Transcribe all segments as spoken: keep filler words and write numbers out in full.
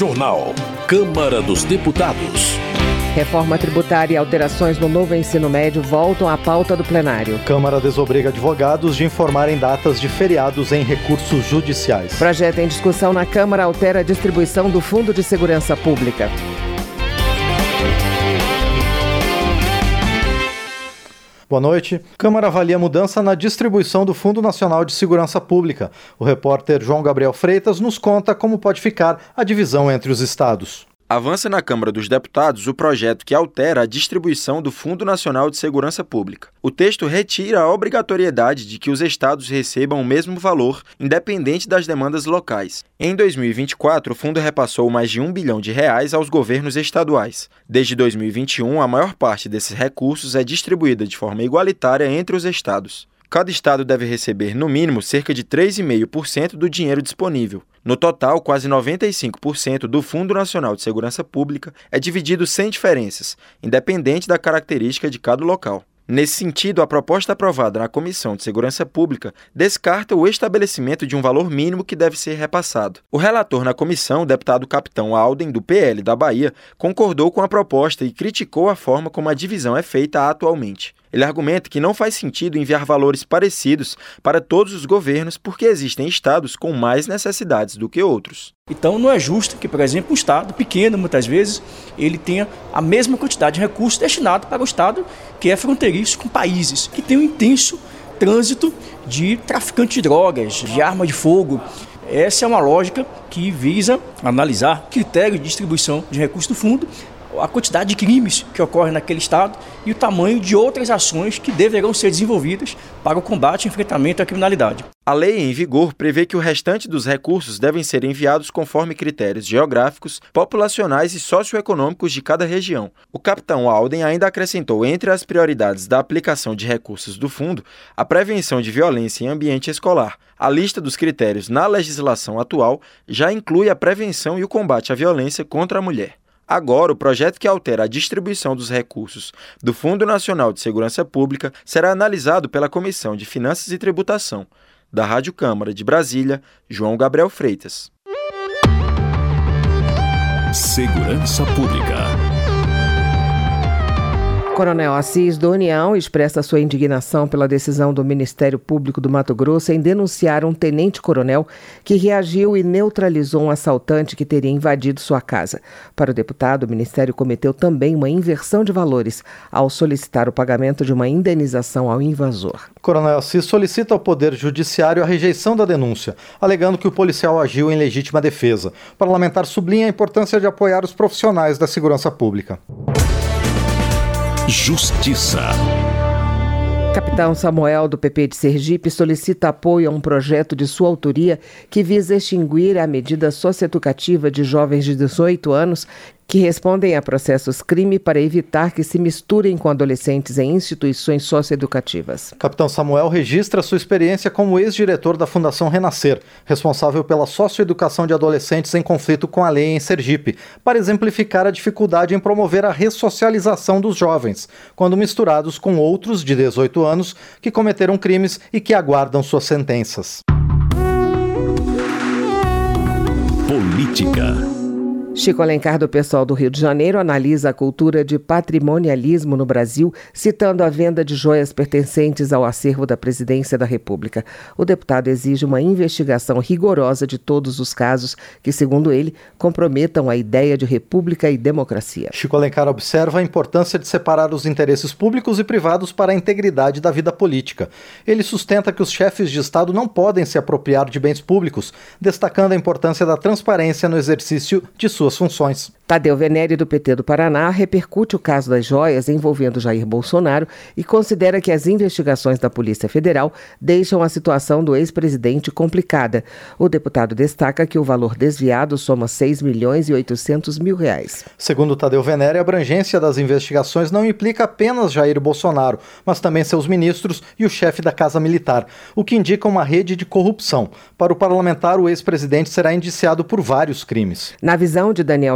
Jornal. Câmara dos Deputados. Reforma tributária e alterações no novo ensino médio voltam à pauta do plenário. Câmara desobriga advogados de informarem datas de feriados em recursos judiciais. Projeto em discussão na Câmara altera a distribuição do Fundo de Segurança Pública. Boa noite. Câmara avalia mudança na distribuição do Fundo Nacional de Segurança Pública. O repórter João Gabriel Freitas nos conta como pode ficar a divisão entre os estados. Avança na Câmara dos Deputados o projeto que altera a distribuição do Fundo Nacional de Segurança Pública. O texto retira a obrigatoriedade de que os estados recebam o mesmo valor, independente das demandas locais. Em dois mil e vinte e quatro, o fundo repassou mais de um bilhão de reais aos governos estaduais. Desde dois mil e vinte e um, a maior parte desses recursos é distribuída de forma igualitária entre os estados. Cada estado deve receber, no mínimo, cerca de três vírgula cinco por cento do dinheiro disponível. No total, quase noventa e cinco por cento do Fundo Nacional de Segurança Pública é dividido sem diferenças, independente da característica de cada local. Nesse sentido, a proposta aprovada na Comissão de Segurança Pública descarta o estabelecimento de um valor mínimo que deve ser repassado. O relator na comissão, o deputado Capitão Alden, do P L da Bahia, concordou com a proposta e criticou a forma como a divisão é feita atualmente. Ele argumenta que não faz sentido enviar valores parecidos para todos os governos porque existem estados com mais necessidades do que outros. Então não é justo que, por exemplo, um estado pequeno, muitas vezes, ele tenha a mesma quantidade de recursos destinado para o estado que é fronteiriço com países que tem um intenso trânsito de traficante de drogas, de arma de fogo. Essa é uma lógica que visa analisar critério de distribuição de recursos do fundo, a quantidade de crimes que ocorrem naquele estado e o tamanho de outras ações que deverão ser desenvolvidas para o combate e enfrentamento à criminalidade. A lei em vigor prevê que o restante dos recursos devem ser enviados conforme critérios geográficos, populacionais e socioeconômicos de cada região. O capitão Alden ainda acrescentou entre as prioridades da aplicação de recursos do fundo a prevenção de violência em ambiente escolar. A lista dos critérios na legislação atual já inclui a prevenção e o combate à violência contra a mulher. Agora, o projeto que altera a distribuição dos recursos do Fundo Nacional de Segurança Pública será analisado pela Comissão de Finanças e Tributação. Da Rádio Câmara de Brasília, João Gabriel Freitas. Segurança Pública. Coronel Assis, do União, expressa sua indignação pela decisão do Ministério Público do Mato Grosso em denunciar um tenente-coronel que reagiu e neutralizou um assaltante que teria invadido sua casa. Para o deputado, o Ministério cometeu também uma inversão de valores ao solicitar o pagamento de uma indenização ao invasor. Coronel Assis solicita ao Poder Judiciário a rejeição da denúncia, alegando que o policial agiu em legítima defesa. O parlamentar sublinha a importância de apoiar os profissionais da segurança pública. Justiça. Capitão Samuel, do P P de Sergipe, solicita apoio a um projeto de sua autoria que visa extinguir a medida socioeducativa de jovens de dezoito anos que respondem a processos crime para evitar que se misturem com adolescentes em instituições socioeducativas. Capitão Samuel registra sua experiência como ex-diretor da Fundação Renascer, responsável pela socioeducação de adolescentes em conflito com a lei em Sergipe, para exemplificar a dificuldade em promover a ressocialização dos jovens, quando misturados com outros de dezoito anos que cometeram crimes e que aguardam suas sentenças. Política. Chico Alencar, do PSOL do Rio de Janeiro, analisa a cultura de patrimonialismo no Brasil, citando a venda de joias pertencentes ao acervo da Presidência da República. O deputado exige uma investigação rigorosa de todos os casos que, segundo ele, comprometam a ideia de república e democracia. Chico Alencar observa a importância de separar os interesses públicos e privados para a integridade da vida política. Ele sustenta que os chefes de Estado não podem se apropriar de bens públicos, destacando a importância da transparência no exercício de suas funções. Tadeu Venere, do P T do Paraná, repercute o caso das joias envolvendo Jair Bolsonaro e considera que as investigações da Polícia Federal deixam a situação do ex-presidente complicada. O deputado destaca que o valor desviado soma seis milhões e oitocentos mil reais. Segundo Tadeu Venere, a abrangência das investigações não implica apenas Jair Bolsonaro, mas também seus ministros e o chefe da Casa Militar, o que indica uma rede de corrupção. Para o parlamentar, o ex-presidente será indiciado por vários crimes. Na visão de Daniel José,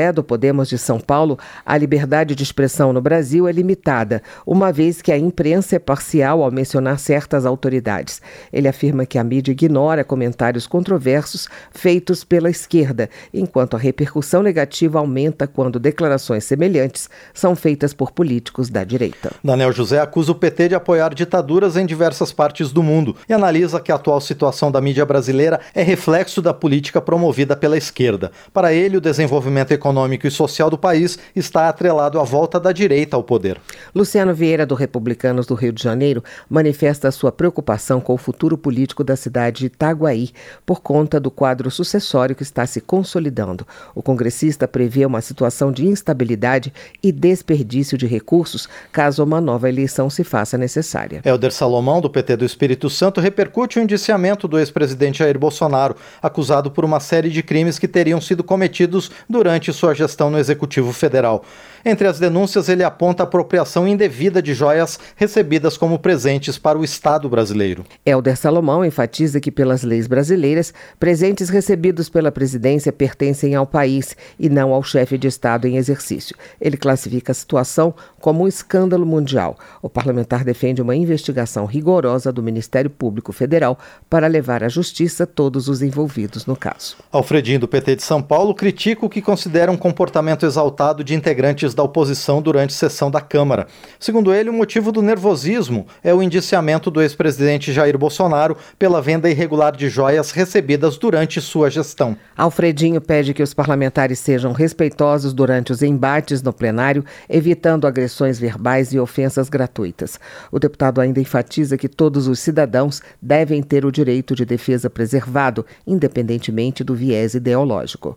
José, do Podemos de São Paulo, a liberdade de expressão no Brasil é limitada, uma vez que a imprensa é parcial ao mencionar certas autoridades. Ele afirma que a mídia ignora comentários controversos feitos pela esquerda, enquanto a repercussão negativa aumenta quando declarações semelhantes são feitas por políticos da direita. Daniel José acusa o P T de apoiar ditaduras em diversas partes do mundo e analisa que a atual situação da mídia brasileira é reflexo da política promovida pela esquerda. Para ele, o desenvolvimento econômico e social do país está atrelado à volta da direita ao poder. Luciano Vieira, do Republicanos do Rio de Janeiro, manifesta sua preocupação com o futuro político da cidade de Itaguaí, por conta do quadro sucessório que está se consolidando. O congressista prevê uma situação de instabilidade e desperdício de recursos caso uma nova eleição se faça necessária. Helder Salomão, do P T do Espírito Santo, repercute o indiciamento do ex-presidente Jair Bolsonaro, acusado por uma série de crimes que teriam sido cometidos durante sua gestão no Executivo Federal. Entre as denúncias, ele aponta a apropriação indevida de joias recebidas como presentes para o Estado brasileiro. Helder Salomão enfatiza que, pelas leis brasileiras, presentes recebidos pela presidência pertencem ao país e não ao chefe de Estado em exercício. Ele classifica a situação como um escândalo mundial. O parlamentar defende uma investigação rigorosa do Ministério Público Federal para levar à justiça todos os envolvidos no caso. Alfredinho, do P T de São Paulo, critica o que considera um comportamento exaltado de integrantes da oposição durante sessão da Câmara. Segundo ele, o motivo do nervosismo é o indiciamento do ex-presidente Jair Bolsonaro pela venda irregular de joias recebidas durante sua gestão. Alfredinho pede que os parlamentares sejam respeitosos durante os embates no plenário, evitando agressões verbais e ofensas gratuitas. O deputado ainda enfatiza que todos os cidadãos devem ter o direito de defesa preservado, independentemente do viés ideológico.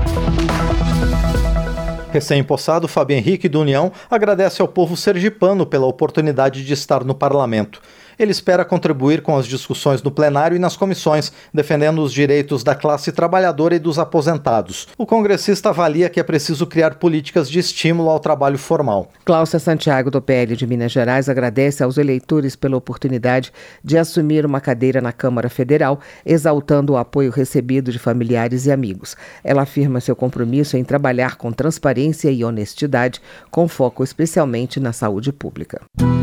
Recém-empossado, Fábio Henrique, do União, agradece ao povo sergipano pela oportunidade de estar no parlamento. Ele espera contribuir com as discussões no plenário e nas comissões, defendendo os direitos da classe trabalhadora e dos aposentados. O congressista avalia que é preciso criar políticas de estímulo ao trabalho formal. Cláudia Santiago, do P L de Minas Gerais, agradece aos eleitores pela oportunidade de assumir uma cadeira na Câmara Federal, exaltando o apoio recebido de familiares e amigos. Ela afirma seu compromisso em trabalhar com transparência e honestidade, com foco especialmente na saúde pública.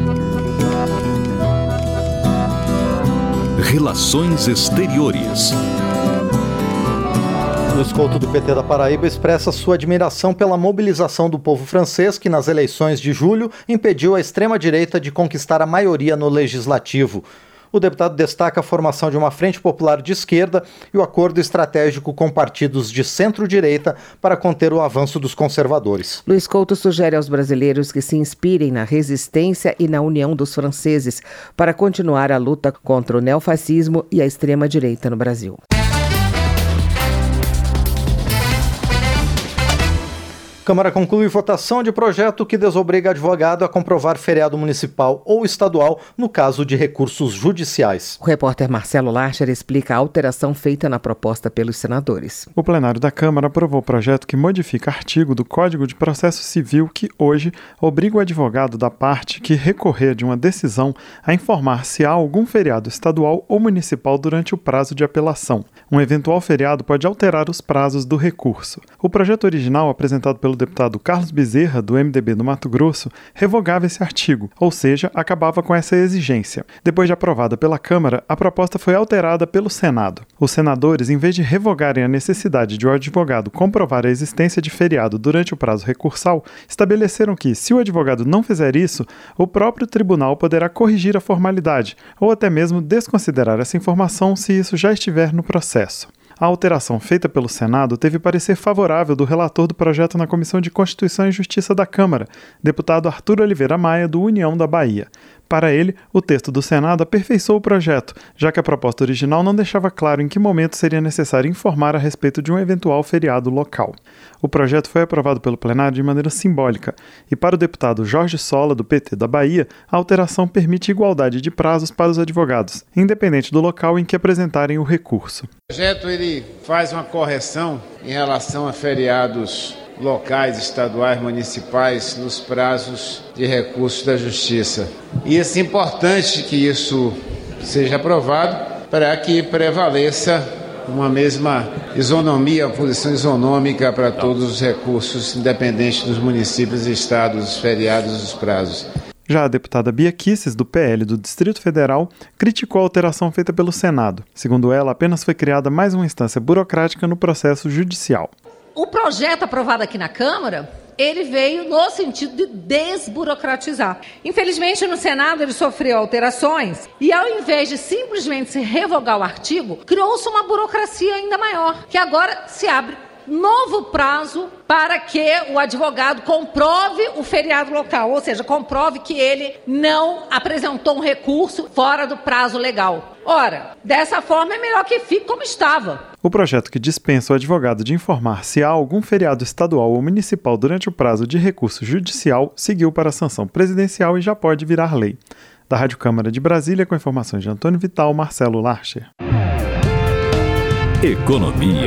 Relações Exteriores. Luiz Couto, do P T da Paraíba, expressa sua admiração pela mobilização do povo francês que, nas eleições de julho, impediu a extrema-direita de conquistar a maioria no legislativo. O deputado destaca a formação de uma frente popular de esquerda e o acordo estratégico com partidos de centro-direita para conter o avanço dos conservadores. Luiz Couto sugere aos brasileiros que se inspirem na resistência e na união dos franceses para continuar a luta contra o neofascismo e a extrema-direita no Brasil. Câmara conclui votação de projeto que desobriga advogado a comprovar feriado municipal ou estadual no caso de recursos judiciais. O repórter Marcelo Larcher explica a alteração feita na proposta pelos senadores. O plenário da Câmara aprovou o projeto que modifica artigo do Código de Processo Civil que, hoje, obriga o advogado da parte que recorrer de uma decisão a informar se há algum feriado estadual ou municipal durante o prazo de apelação. Um eventual feriado pode alterar os prazos do recurso. O projeto original, apresentado pelo deputado Carlos Bezerra, do M D B do Mato Grosso, revogava esse artigo, ou seja, acabava com essa exigência. Depois de aprovada pela Câmara, a proposta foi alterada pelo Senado. Os senadores, em vez de revogarem a necessidade de o advogado comprovar a existência de feriado durante o prazo recursal, estabeleceram que, se o advogado não fizer isso, o próprio tribunal poderá corrigir a formalidade, ou até mesmo desconsiderar essa informação se isso já estiver no processo. A alteração feita pelo Senado teve parecer favorável do relator do projeto na Comissão de Constituição e Justiça da Câmara, deputado Arthur Oliveira Maia, do União da Bahia. Para ele, o texto do Senado aperfeiçoou o projeto, já que a proposta original não deixava claro em que momento seria necessário informar a respeito de um eventual feriado local. O projeto foi aprovado pelo plenário de maneira simbólica, e para o deputado Jorge Sola, do P T da Bahia, a alteração permite igualdade de prazos para os advogados, independente do local em que apresentarem o recurso. O projeto ele faz uma correção em relação a feriados locais, estaduais, municipais, nos prazos de recurso da Justiça. E é importante que isso seja aprovado para que prevaleça uma mesma isonomia, uma posição isonômica para todos os recursos, independente dos municípios, estados, feriados e os prazos. Já a deputada Bia Kicis, do P L do Distrito Federal, criticou a alteração feita pelo Senado. Segundo ela, apenas foi criada mais uma instância burocrática no processo judicial. O projeto aprovado aqui na Câmara, ele veio no sentido de desburocratizar. Infelizmente, no Senado, ele sofreu alterações e, ao invés de simplesmente se revogar o artigo, criou-se uma burocracia ainda maior, que agora se abre novo prazo para que o advogado comprove o feriado local, ou seja, comprove que ele não apresentou um recurso fora do prazo legal. Ora, dessa forma é melhor que fique como estava. O projeto que dispensa o advogado de informar se há algum feriado estadual ou municipal durante o prazo de recurso judicial seguiu para a sanção presidencial e já pode virar lei. Da Rádio Câmara de Brasília, com informações de Antônio Vital, Marcelo Larcher. Economia.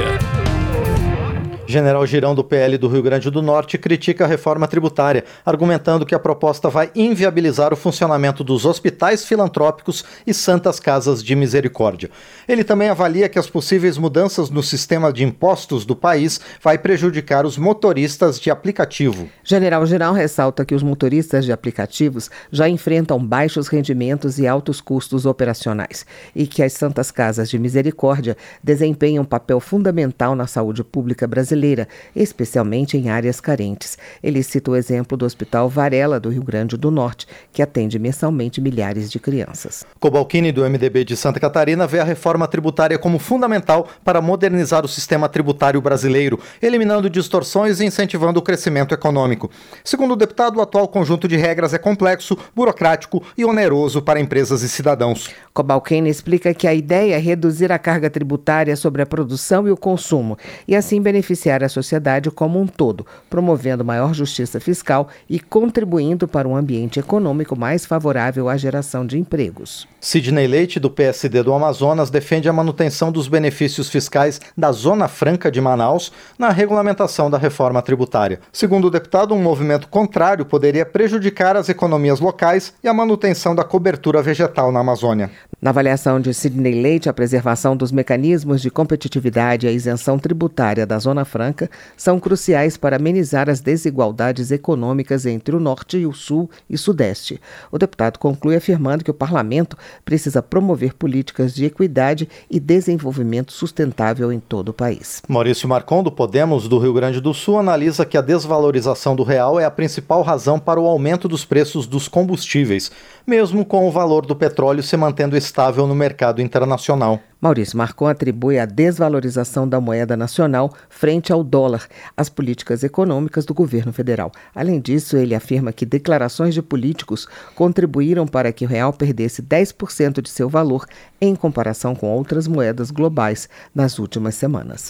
General Girão, do P L do Rio Grande do Norte, critica a reforma tributária, argumentando que a proposta vai inviabilizar o funcionamento dos hospitais filantrópicos e santas casas de misericórdia. Ele também avalia que as possíveis mudanças no sistema de impostos do país vai prejudicar os motoristas de aplicativo. General Girão ressalta que os motoristas de aplicativos já enfrentam baixos rendimentos e altos custos operacionais e que as santas casas de misericórdia desempenham um papel fundamental na saúde pública brasileira, especialmente em áreas carentes. Ele cita o exemplo do Hospital Varela, do Rio Grande do Norte, que atende mensalmente milhares de crianças. Cobalcini, do M D B de Santa Catarina, vê a reforma tributária como fundamental para modernizar o sistema tributário brasileiro, eliminando distorções e incentivando o crescimento econômico. Segundo o deputado, o atual conjunto de regras é complexo, burocrático e oneroso para empresas e cidadãos. Cobalcini explica que a ideia é reduzir a carga tributária sobre a produção e o consumo e assim beneficiar a sociedade como um todo, promovendo maior justiça fiscal e contribuindo para um ambiente econômico mais favorável à geração de empregos. Sidney Leite, do P S D do Amazonas, defende a manutenção dos benefícios fiscais da Zona Franca de Manaus na regulamentação da reforma tributária. Segundo o deputado, um movimento contrário poderia prejudicar as economias locais e a manutenção da cobertura vegetal na Amazônia. Na avaliação de Sidney Leite, a preservação dos mecanismos de competitividade e a isenção tributária da Zona Franca são cruciais para amenizar as desigualdades econômicas entre o Norte e o Sul e Sudeste. O deputado conclui afirmando que o parlamento precisa promover políticas de equidade e desenvolvimento sustentável em todo o país. Maurício Marcon, do Podemos, do Rio Grande do Sul, analisa que a desvalorização do real é a principal razão para o aumento dos preços dos combustíveis, mesmo com o valor do petróleo se mantendo estável no mercado internacional. Maurício Marcon atribui a desvalorização da moeda nacional frente ao dólar às políticas econômicas do governo federal. Além disso, ele afirma que declarações de políticos contribuíram para que o real perdesse dez por cento de seu valor em comparação com outras moedas globais nas últimas semanas.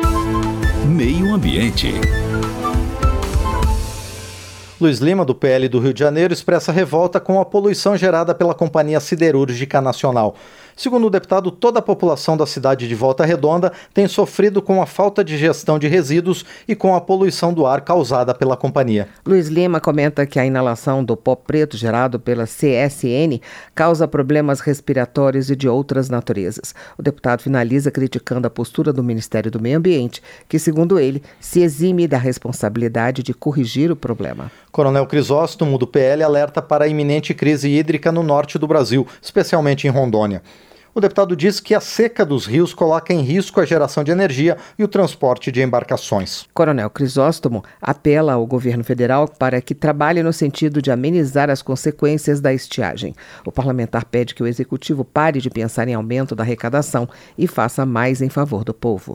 Meio Ambiente. Luiz Lima, do P L do Rio de Janeiro, expressa revolta com a poluição gerada pela Companhia Siderúrgica Nacional. Segundo o deputado, toda a população da cidade de Volta Redonda tem sofrido com a falta de gestão de resíduos e com a poluição do ar causada pela companhia. Luiz Lima comenta que a inalação do pó preto gerado pela C S N causa problemas respiratórios e de outras naturezas. O deputado finaliza criticando a postura do Ministério do Meio Ambiente, que, segundo ele, se exime da responsabilidade de corrigir o problema. Coronel Crisóstomo, do P L, alerta para a iminente crise hídrica no norte do Brasil, especialmente em Rondônia. O deputado diz que a seca dos rios coloca em risco a geração de energia e o transporte de embarcações. Coronel Crisóstomo apela ao governo federal para que trabalhe no sentido de amenizar as consequências da estiagem. O parlamentar pede que o executivo pare de pensar em aumento da arrecadação e faça mais em favor do povo.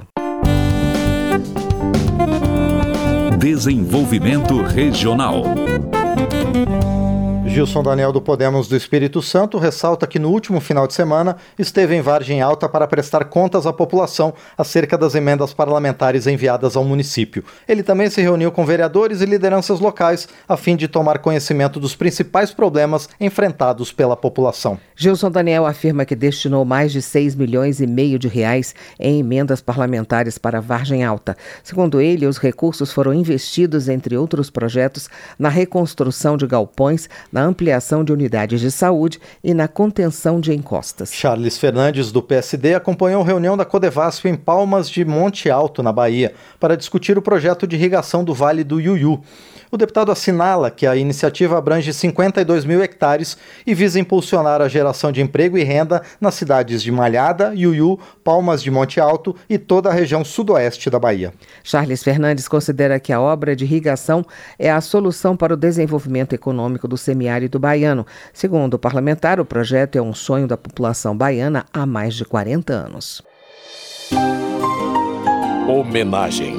Desenvolvimento Regional. Gilson Daniel, do Podemos do Espírito Santo, ressalta que no último final de semana esteve em Vargem Alta para prestar contas à população acerca das emendas parlamentares enviadas ao município. Ele também se reuniu com vereadores e lideranças locais a fim de tomar conhecimento dos principais problemas enfrentados pela população. Gilson Daniel afirma que destinou mais de seis milhões e meio de reais em emendas parlamentares para Vargem Alta. Segundo ele, os recursos foram investidos, entre outros projetos, na reconstrução de galpões, na ampliação de unidades de saúde e na contenção de encostas. Charles Fernandes, do P S D, acompanhou a reunião da Codevasf em Palmas de Monte Alto, na Bahia, para discutir o projeto de irrigação do Vale do Iuiú. O deputado assinala que a iniciativa abrange cinquenta e dois mil hectares e visa impulsionar a geração de emprego e renda nas cidades de Malhada, Iuiú, Palmas de Monte Alto e toda a região sudoeste da Bahia. Charles Fernandes considera que a obra de irrigação é a solução para o desenvolvimento econômico do semiárido baiano. Segundo o parlamentar, o projeto é um sonho da população baiana há mais de quarenta anos. Homenagem.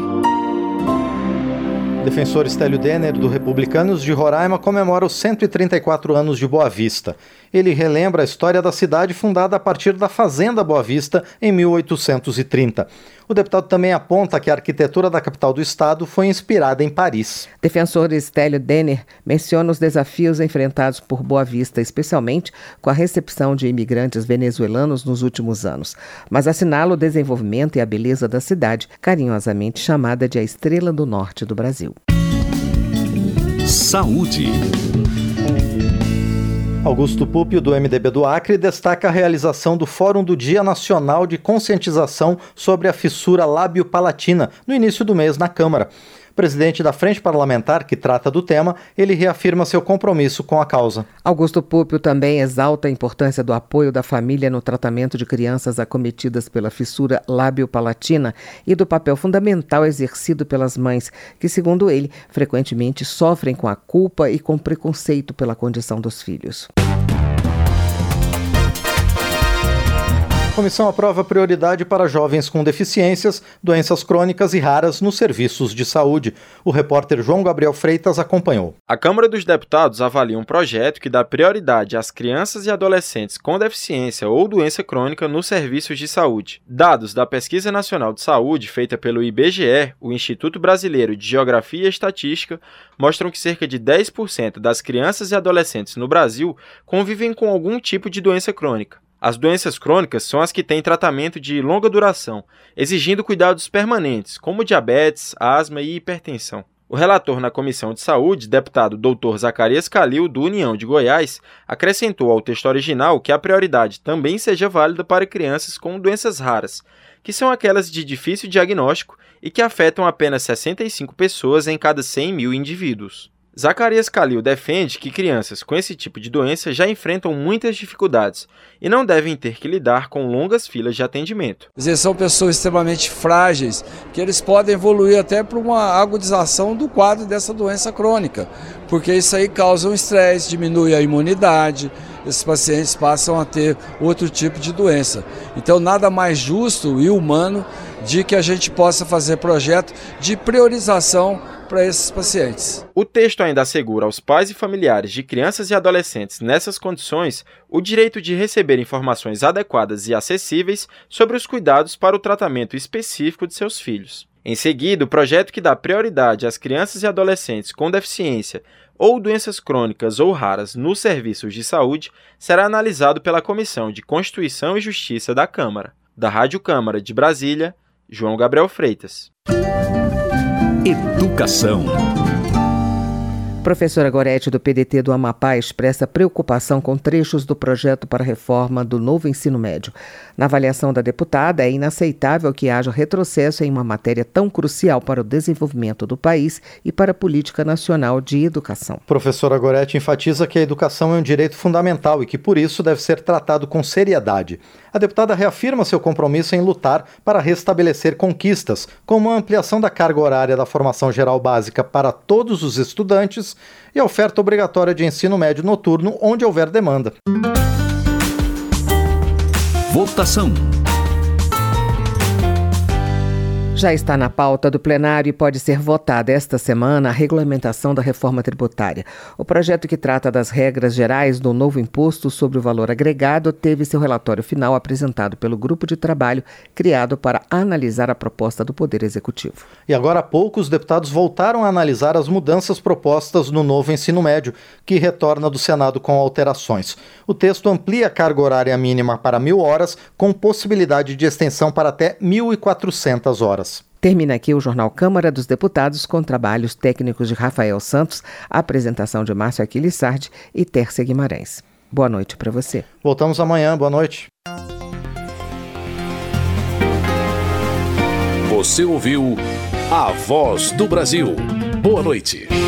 O defensor Stélio Denner, do Republicanos de Roraima, comemora os cento e trinta e quatro anos de Boa Vista. Ele relembra a história da cidade fundada a partir da Fazenda Boa Vista em mil oitocentos e trinta. O deputado também aponta que a arquitetura da capital do estado foi inspirada em Paris. Defensor Stélio Denner menciona os desafios enfrentados por Boa Vista, especialmente com a recepção de imigrantes venezuelanos nos últimos anos, mas assinala o desenvolvimento e a beleza da cidade, carinhosamente chamada de a Estrela do Norte do Brasil. Saúde. Augusto Púpio, do M D B do Acre, destaca a realização do Fórum do Dia Nacional de Conscientização sobre a Fissura Lábio-Palatina, no início do mês na Câmara. Presidente da Frente Parlamentar, que trata do tema, ele reafirma seu compromisso com a causa. Augusto Púpio também exalta a importância do apoio da família no tratamento de crianças acometidas pela fissura lábio-palatina e do papel fundamental exercido pelas mães, que, segundo ele, frequentemente sofrem com a culpa e com preconceito pela condição dos filhos. A comissão aprova prioridade para jovens com deficiências, doenças crônicas e raras nos serviços de saúde. O repórter João Gabriel Freitas acompanhou. A Câmara dos Deputados avalia um projeto que dá prioridade às crianças e adolescentes com deficiência ou doença crônica nos serviços de saúde. Dados da Pesquisa Nacional de Saúde, feita pelo I B G E, o Instituto Brasileiro de Geografia e Estatística, mostram que cerca de dez por cento das crianças e adolescentes no Brasil convivem com algum tipo de doença crônica. As doenças crônicas são as que têm tratamento de longa duração, exigindo cuidados permanentes, como diabetes, asma e hipertensão. O relator na Comissão de Saúde, deputado doutor Zacarias Calil, do União de Goiás, acrescentou ao texto original que a prioridade também seja válida para crianças com doenças raras, que são aquelas de difícil diagnóstico e que afetam apenas sessenta e cinco pessoas em cada cem mil indivíduos. Zacarias Calil defende que crianças com esse tipo de doença já enfrentam muitas dificuldades e não devem ter que lidar com longas filas de atendimento. Eles são pessoas extremamente frágeis, que eles podem evoluir até para uma agudização do quadro dessa doença crônica, porque isso aí causa um estresse, diminui a imunidade, esses pacientes passam a ter outro tipo de doença. Então nada mais justo e humano de que a gente possa fazer projeto de priorização para esses pacientes. O texto ainda assegura aos pais e familiares de crianças e adolescentes nessas condições o direito de receber informações adequadas e acessíveis sobre os cuidados para o tratamento específico de seus filhos. Em seguida, o projeto que dá prioridade às crianças e adolescentes com deficiência ou doenças crônicas ou raras nos serviços de saúde será analisado pela Comissão de Constituição e Justiça da Câmara. Da Rádio Câmara de Brasília, João Gabriel Freitas. Educação. Professora Gorete, do P D T do Amapá, expressa preocupação com trechos do projeto para a reforma do novo ensino médio. Na avaliação da deputada, é inaceitável que haja retrocesso em uma matéria tão crucial para o desenvolvimento do país e para a política nacional de educação. Professora Gorete enfatiza que a educação é um direito fundamental e que, por isso, deve ser tratado com seriedade. A deputada reafirma seu compromisso em lutar para restabelecer conquistas, como a ampliação da carga horária da formação geral básica para todos os estudantes e a oferta obrigatória de ensino médio noturno onde houver demanda. Votação. Já está na pauta do plenário e pode ser votada esta semana a regulamentação da reforma tributária. O projeto que trata das regras gerais do novo imposto sobre o valor agregado teve seu relatório final apresentado pelo grupo de trabalho criado para analisar a proposta do Poder Executivo. E agora há pouco os deputados voltaram a analisar as mudanças propostas no novo ensino médio, que retorna do Senado com alterações. O texto amplia a carga horária mínima para mil horas, com possibilidade de extensão para até mil e quatrocentas horas. Termina aqui o Jornal Câmara dos Deputados com trabalhos técnicos de Rafael Santos, apresentação de Márcio Aquiles Sardi e Tércia Guimarães. Boa noite para você. Voltamos amanhã. Boa noite. Você ouviu A Voz do Brasil. Boa noite.